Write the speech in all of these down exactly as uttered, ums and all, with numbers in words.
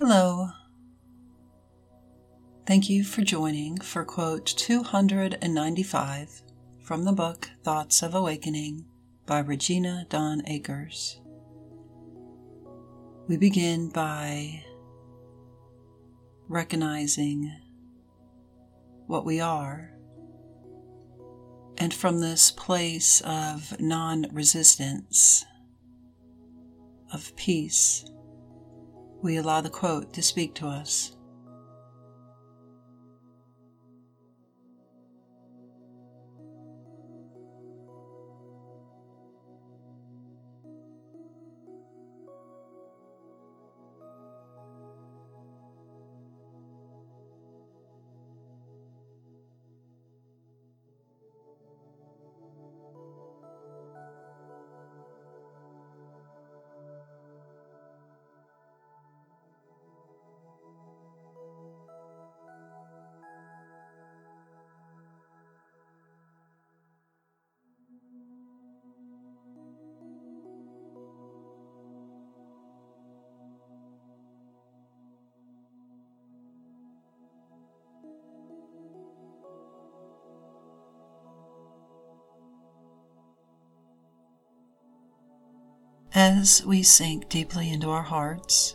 Hello. Thank you for joining for quote two hundred ninety-five from the book Thoughts of Awakening by Regina Dawn Akers. We begin by recognizing what we are, and from this place of non-resistance, of peace, we allow the quote to speak to us. As we sink deeply into our hearts,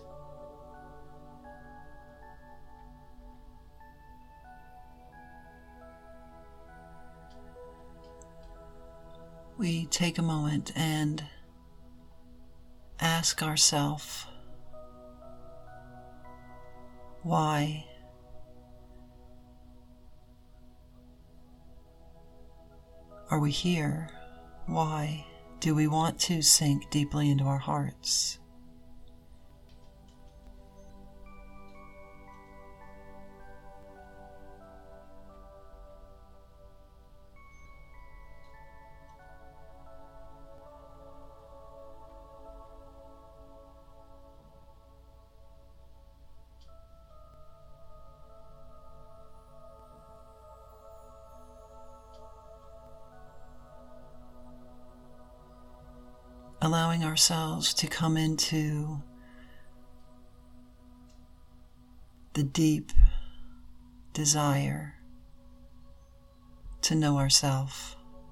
we take a moment and ask ourselves, why? Are we here? Why do we want to sink deeply into our hearts? Allowing ourselves to come into the deep desire to know ourselves.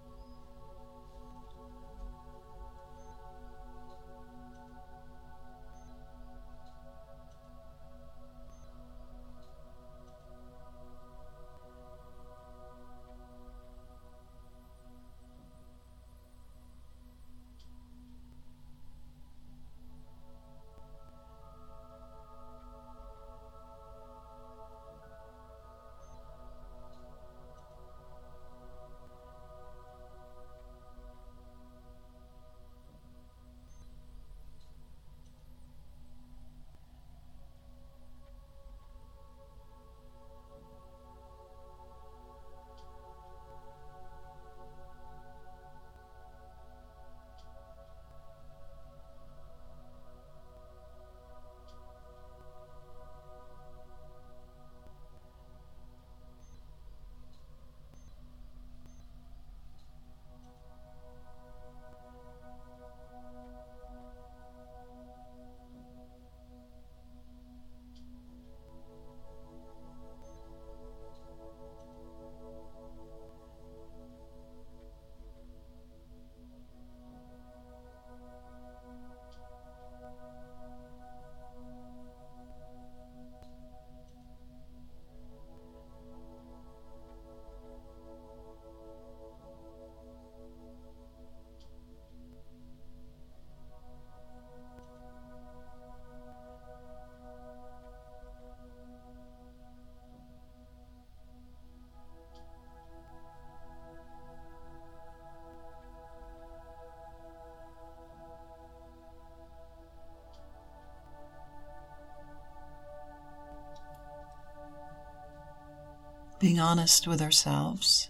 Being honest with ourselves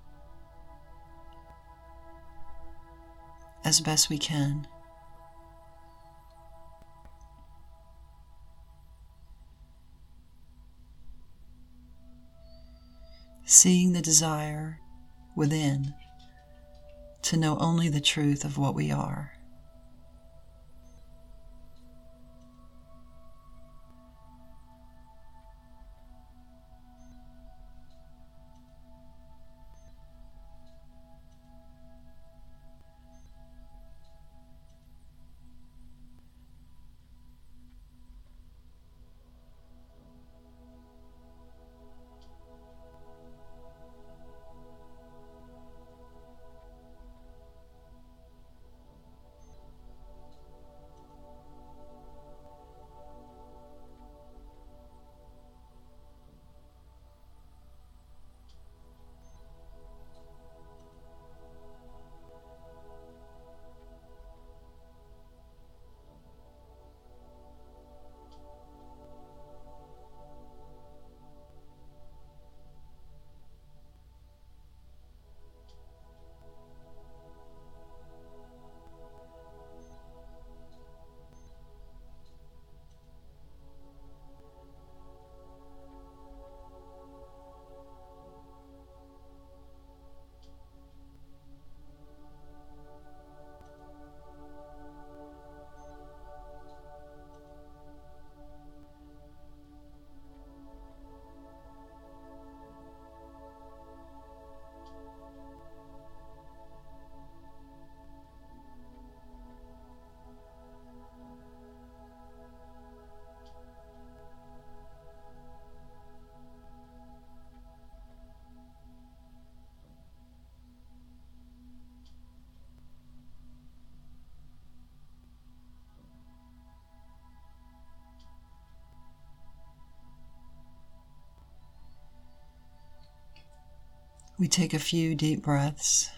as best we can. Seeing the desire within to know only the truth of what we are. We take a few deep breaths.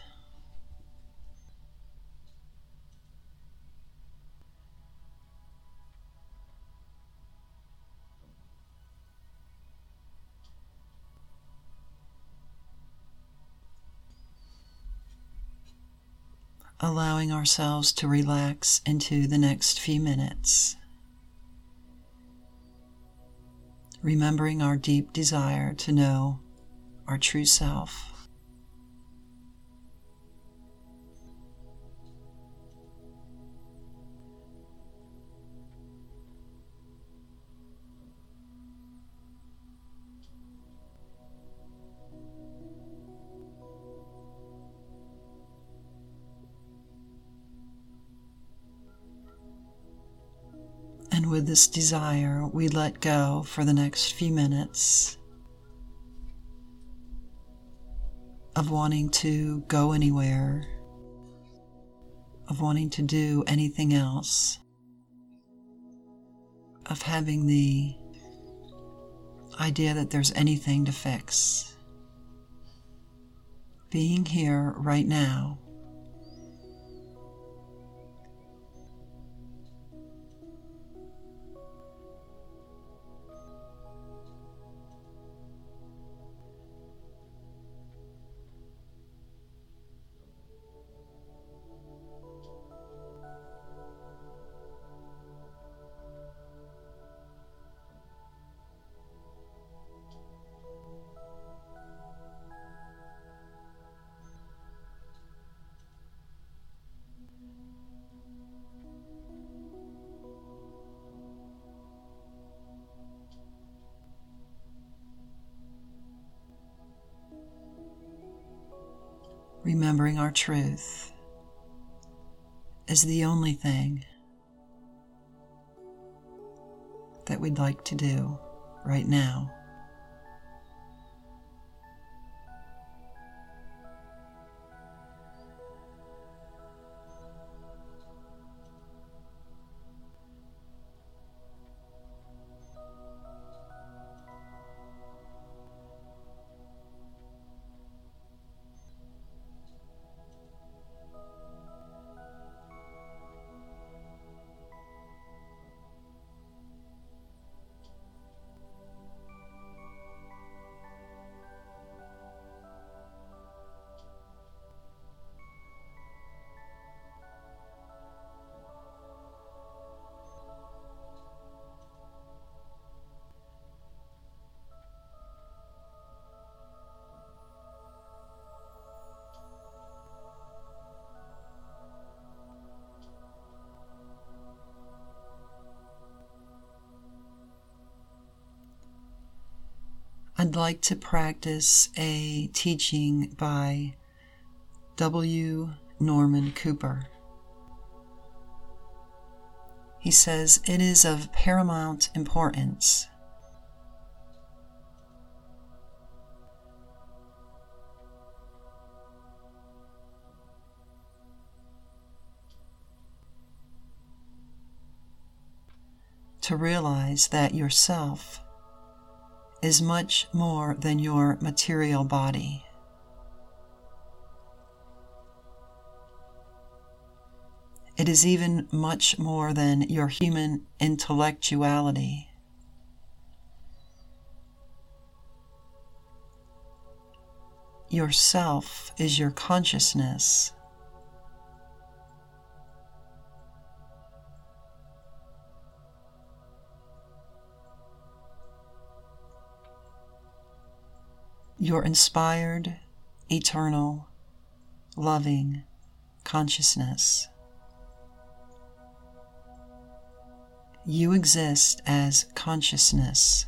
Allowing ourselves to relax into the next few minutes. Remembering our deep desire to know our true self. And with this desire, we let go for the next few minutes of wanting to go anywhere, of wanting to do anything else, of having the idea that there's anything to fix. Being here right now. Remembering our truth is the only thing that we'd like to do right now. I'd like to practice a teaching by W. Norman Cooper. He says, "It is of paramount importance to realize that yourself is much more than your material body. It is even much more than your human intellectuality. Yourself is your consciousness. Your inspired, eternal, loving consciousness. You exist as consciousness.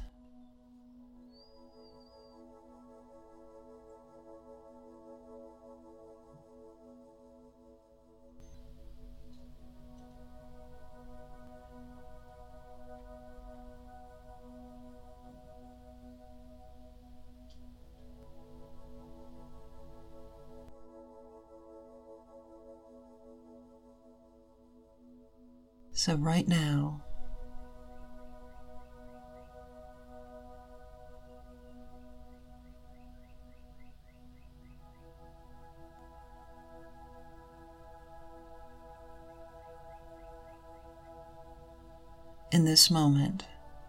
So right now, in this moment.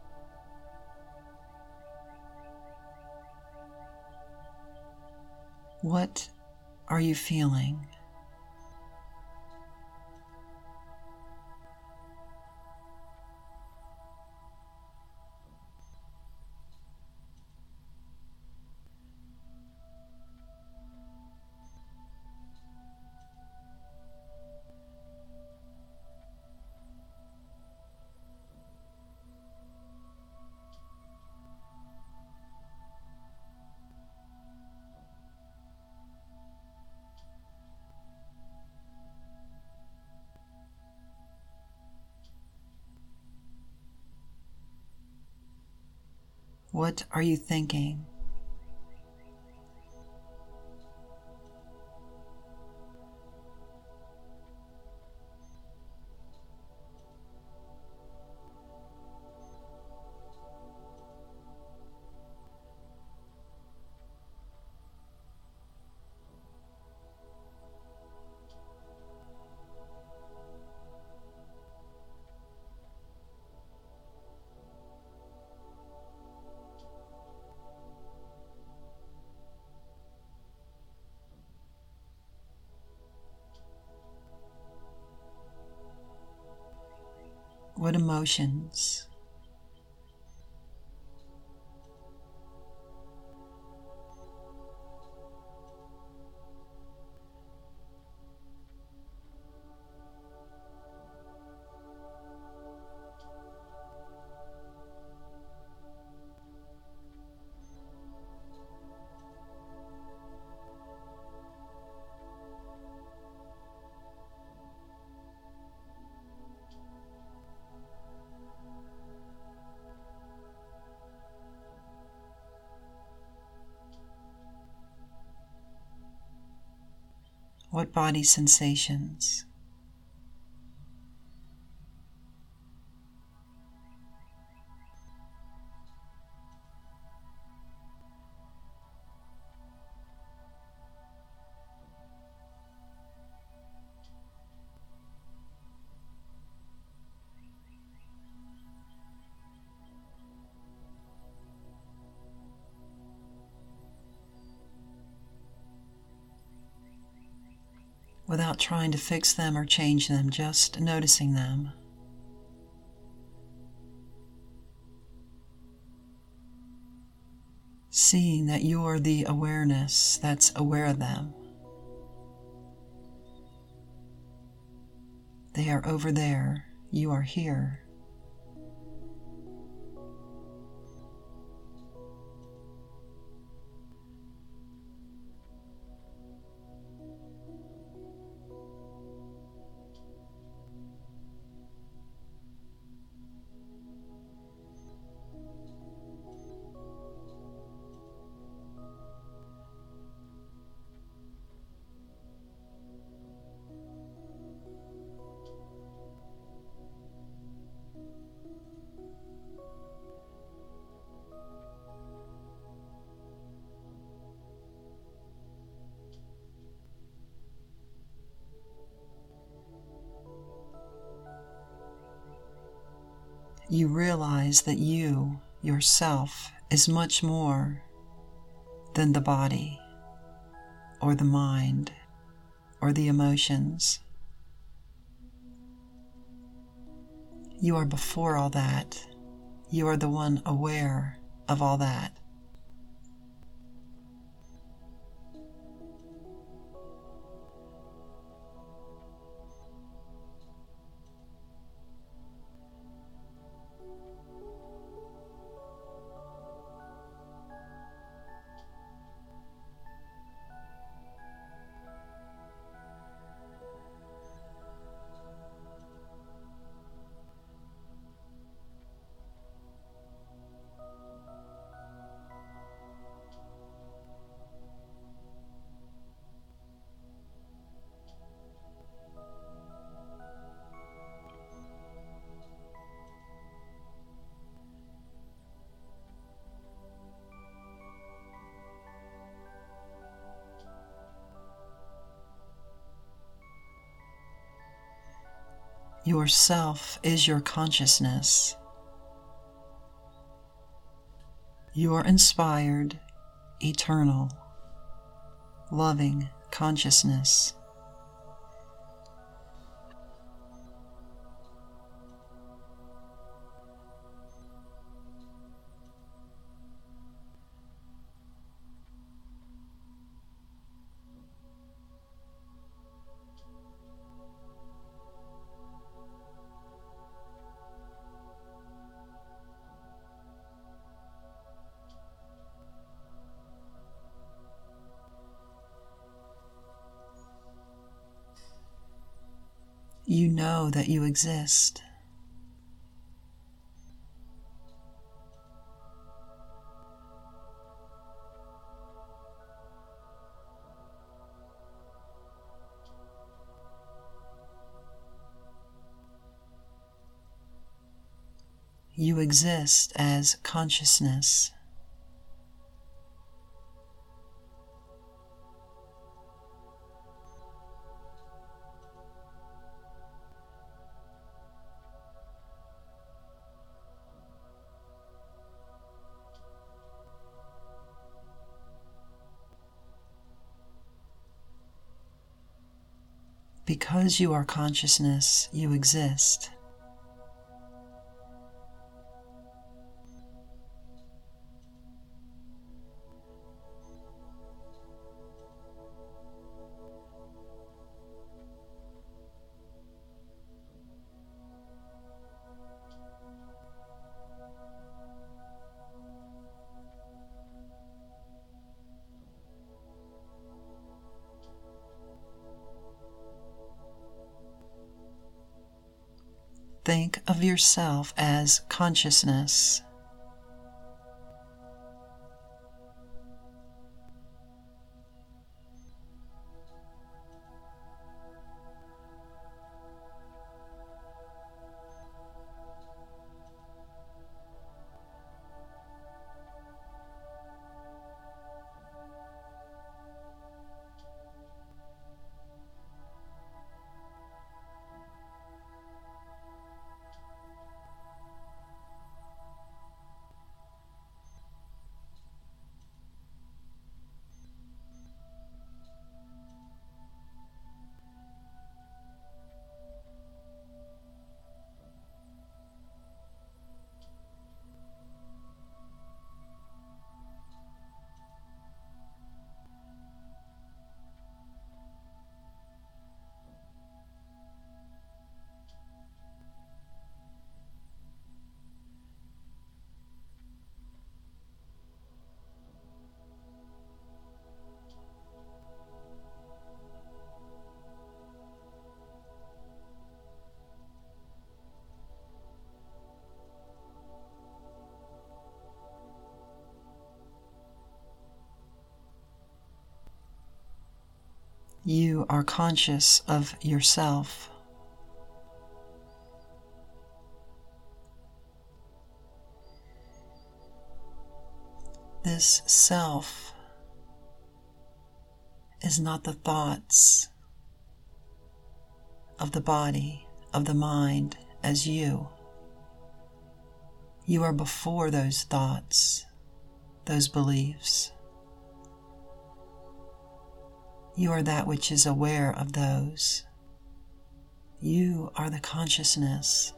What are you feeling? What are you thinking? What emotions? What body sensations? Without trying to fix them or change them, just noticing them. Seeing that you're the awareness that's aware of them. They are over there. You are here. You realize that you, yourself, is much more than the body, or the mind, or the emotions. You are before all that. You are the one aware of all that. Yourself is your consciousness. your inspired, eternal, loving consciousness. You know that you exist. You exist as consciousness. Because you are consciousness, you exist. Think of yourself as consciousness. You are conscious of yourself. This self is not the thoughts of the body, of the mind as you. You are before those thoughts, those beliefs. You are that which is aware of those. You are the consciousness.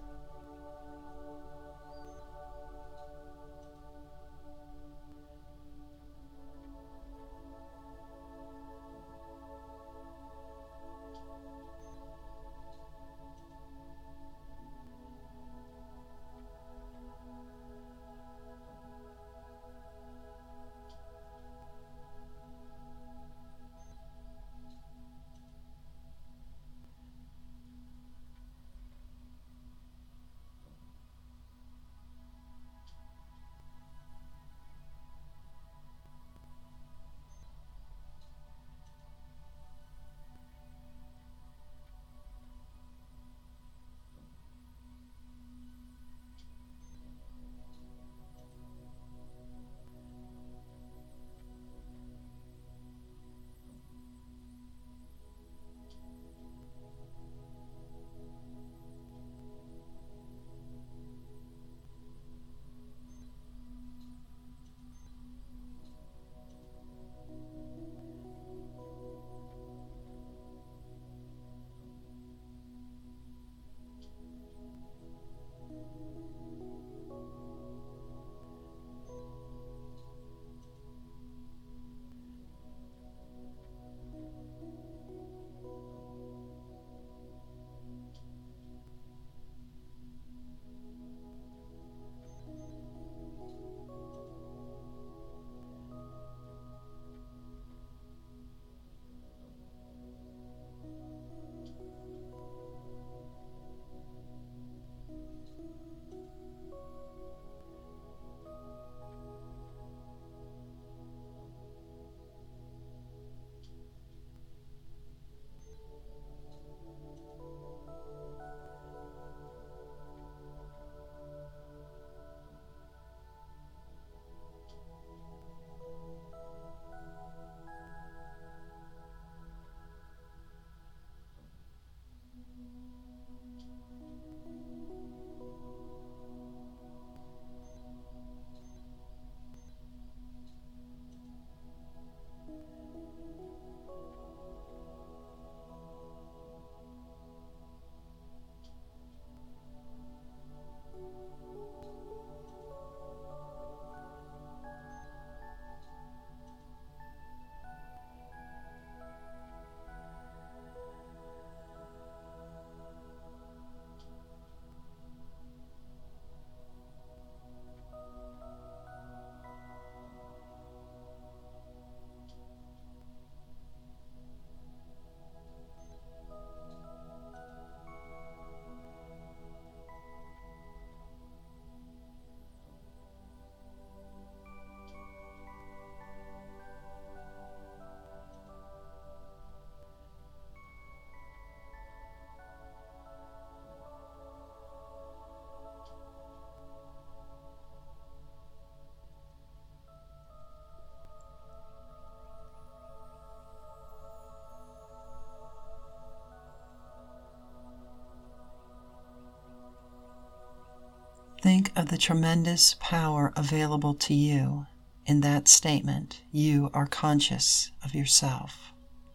Think of the tremendous power available to you in that statement. You are conscious of yourself.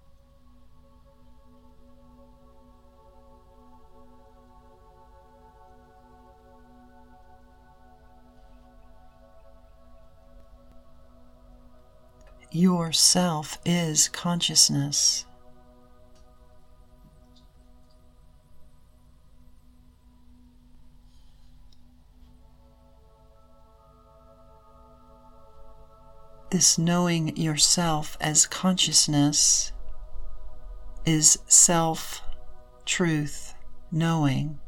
Yourself is consciousness. This knowing yourself as consciousness is self-truth knowing.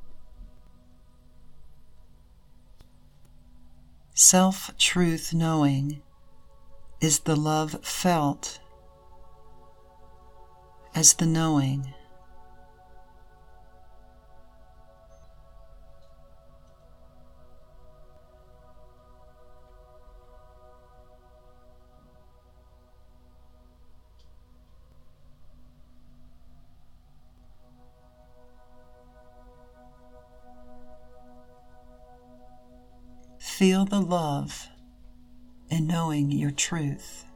Self-truth knowing is the love felt as the knowing. Feel the love in knowing your truth.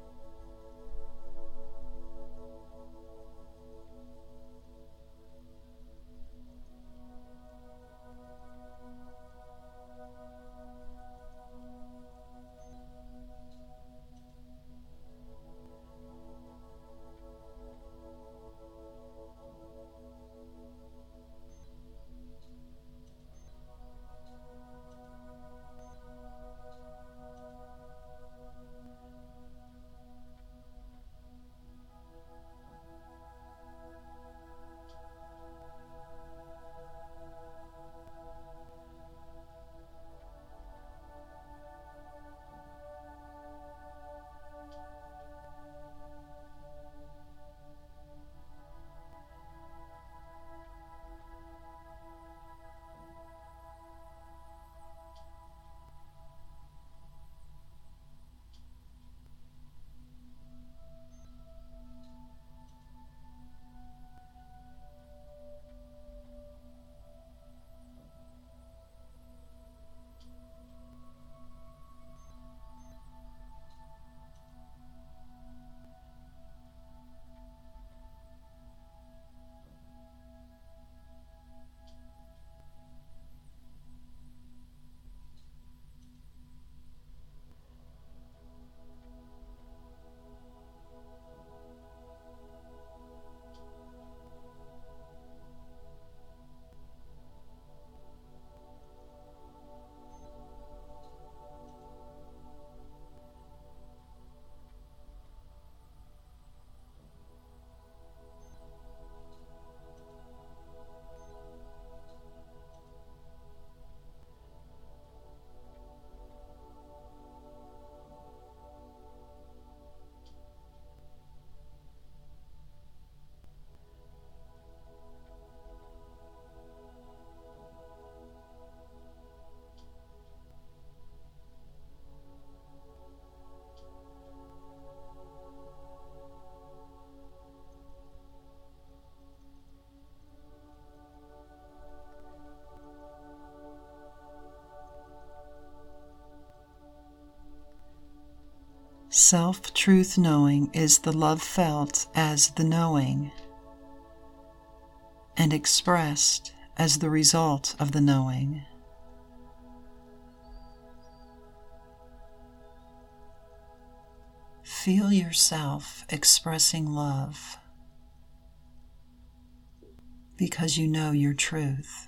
Self-truth knowing is the love felt as the knowing and expressed as the result of the knowing. Feel yourself expressing love because you know your truth.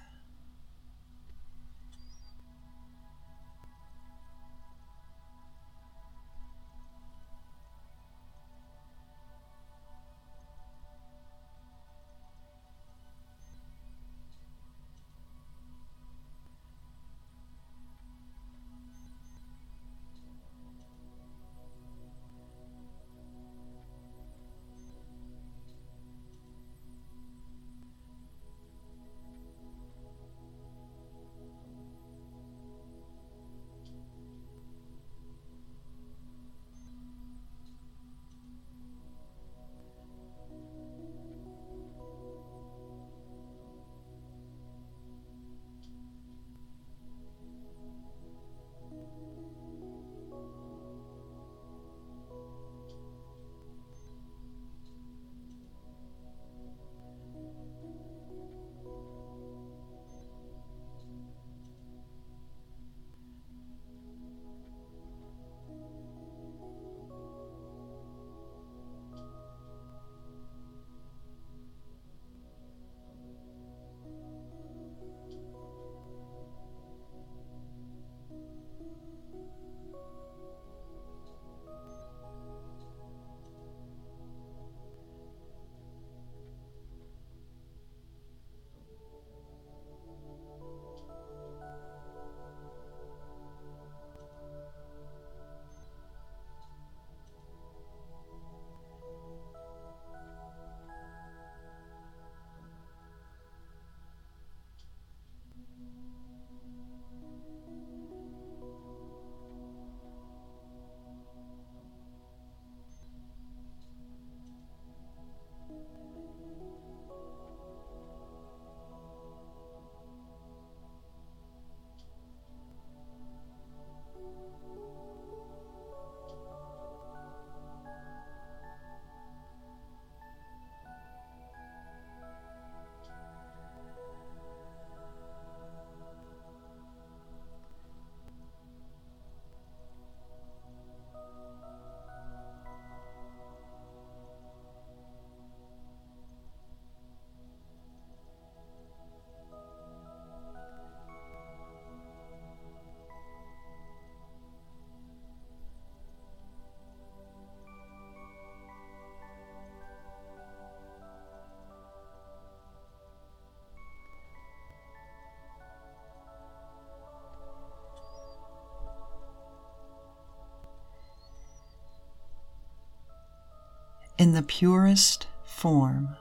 in the purest form.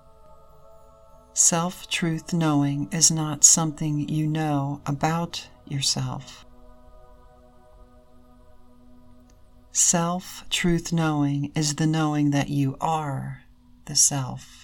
Self-truth knowing is not something you know about yourself. Self-truth knowing is the knowing that you are the self.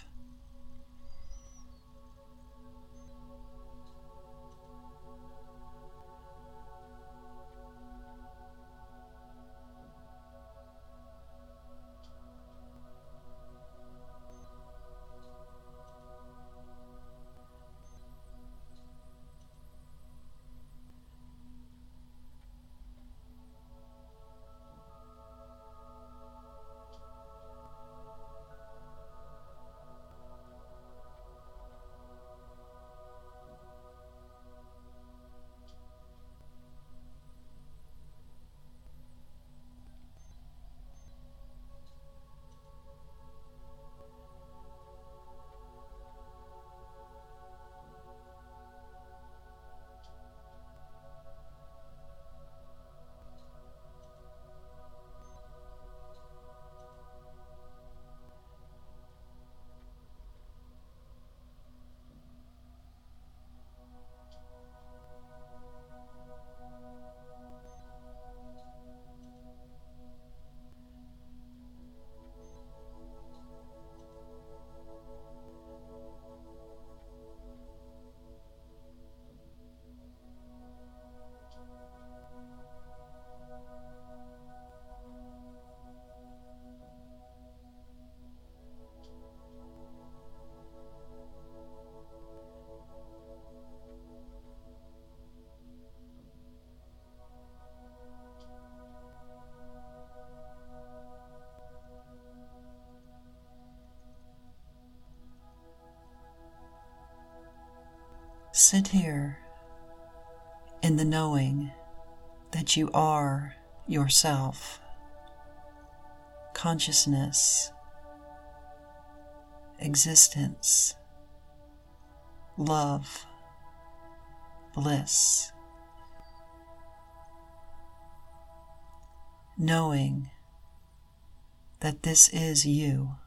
Sit here in the knowing that you are yourself, consciousness, existence, love, bliss. Knowing that this is you.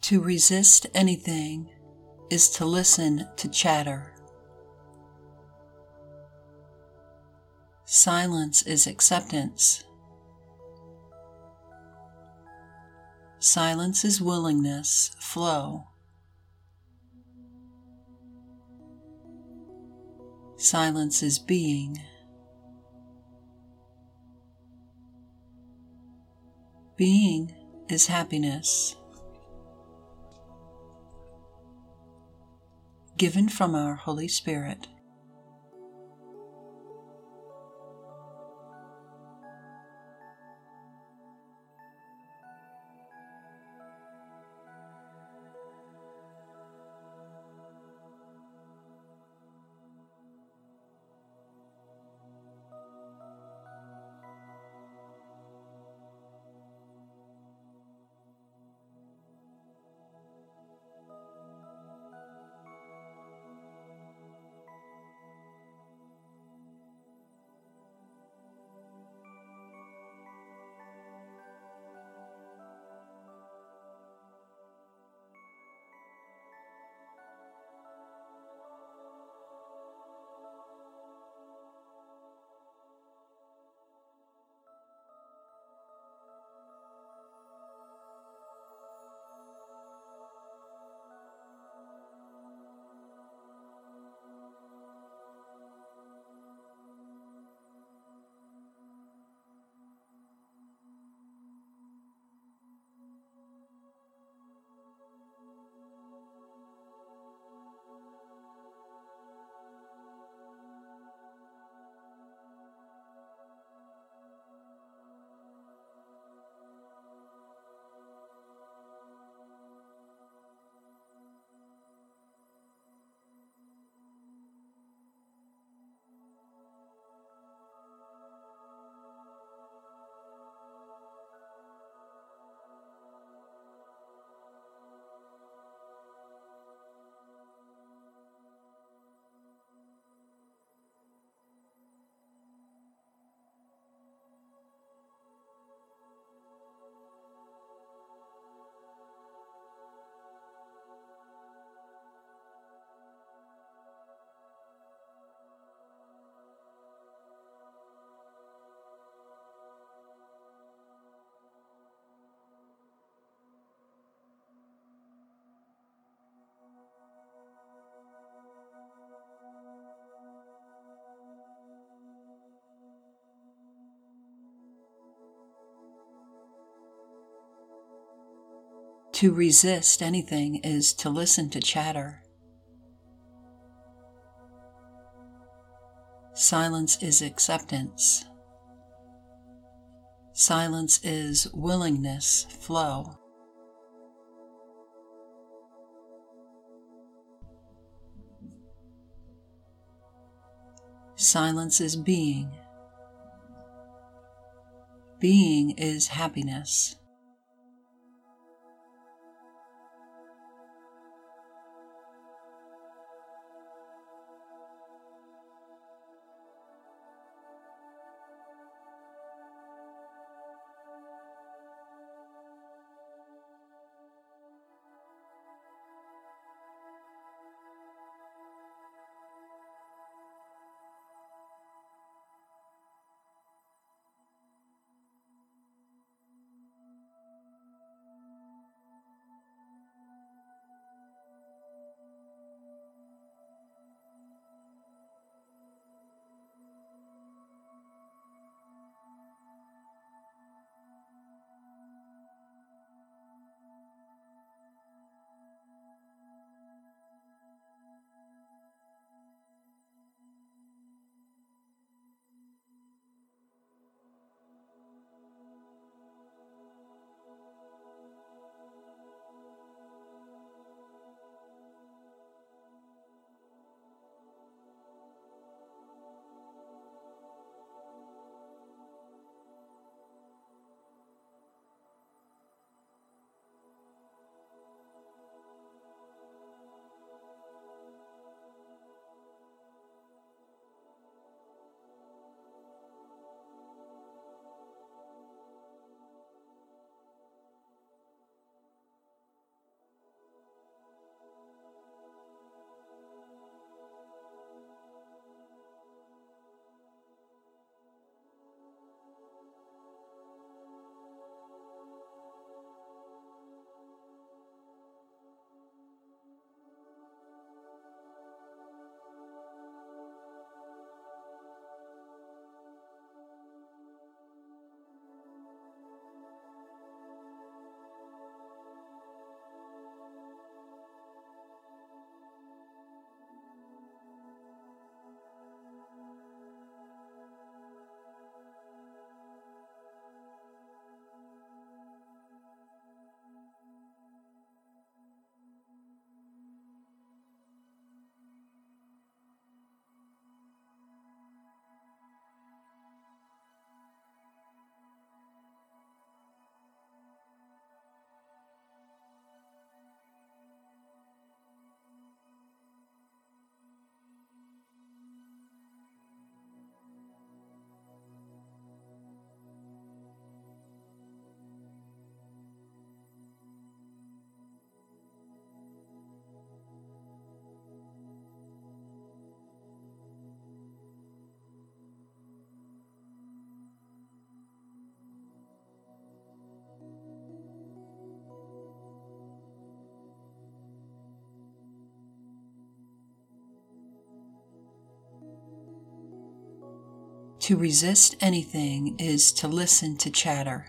To resist anything is to listen to chatter. Silence is acceptance. Silence is willingness, flow. Silence is being. Being is happiness. Given from our Holy Spirit. To resist anything is to listen to chatter. Silence is acceptance. Silence is willingness, flow. Silence is being. Being is happiness. To resist anything is to listen to chatter.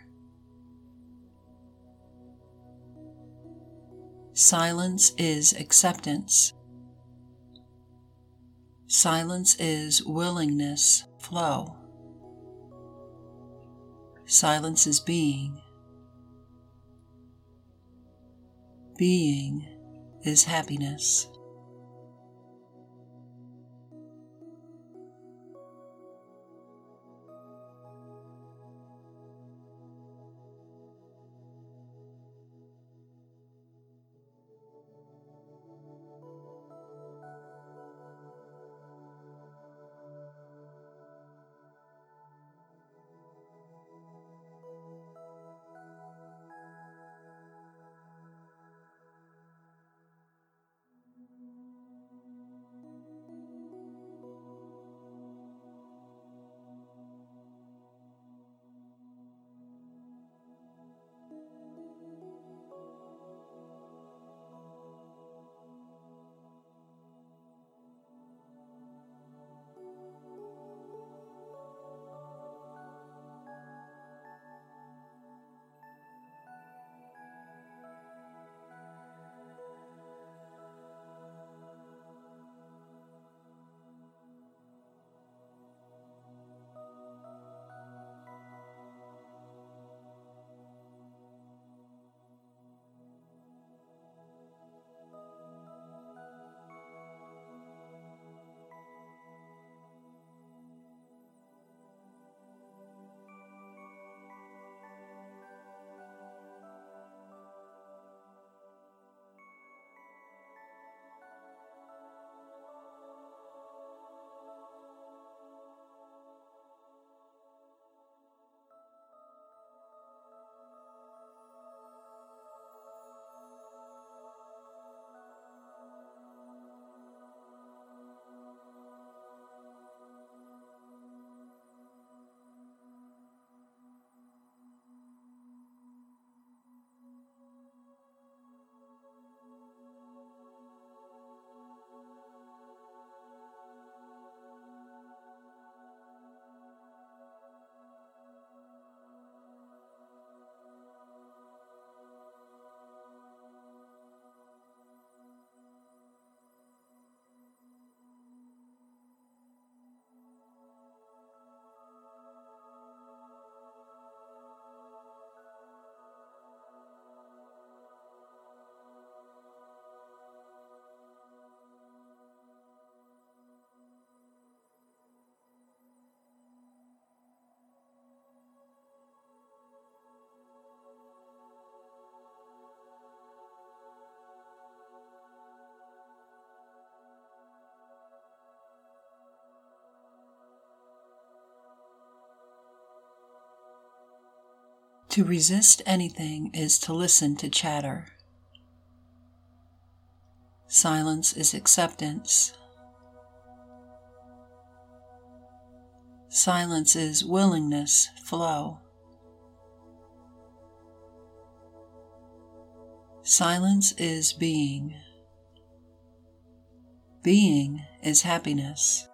Silence is acceptance. Silence is willingness, flow. Silence is being. Being is happiness. To resist anything is to listen to chatter. Silence is acceptance. Silence is willingness, flow. Silence is being. Being is happiness.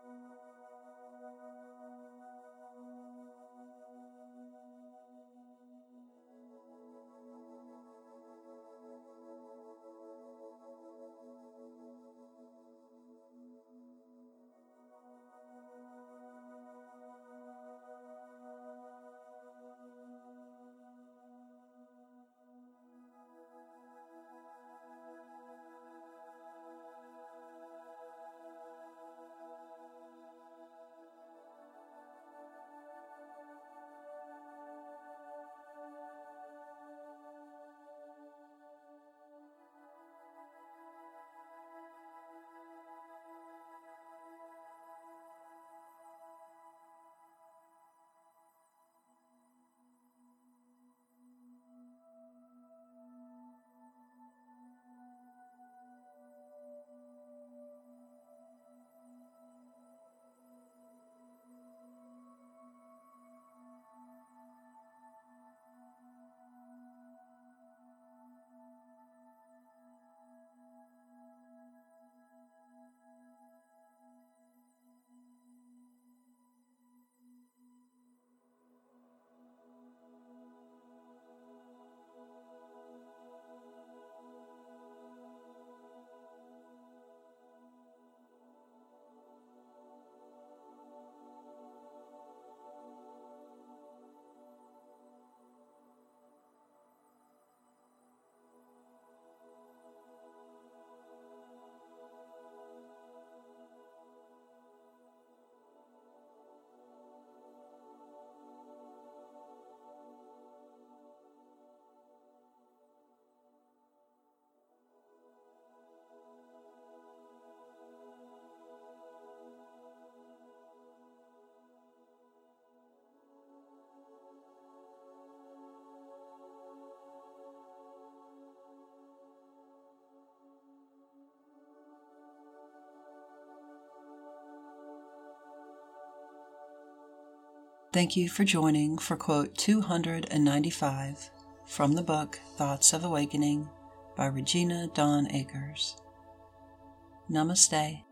Thank you for joining for quote two hundred ninety-five from the book Thoughts of Awakening by Regina Dawn Akers. Namaste.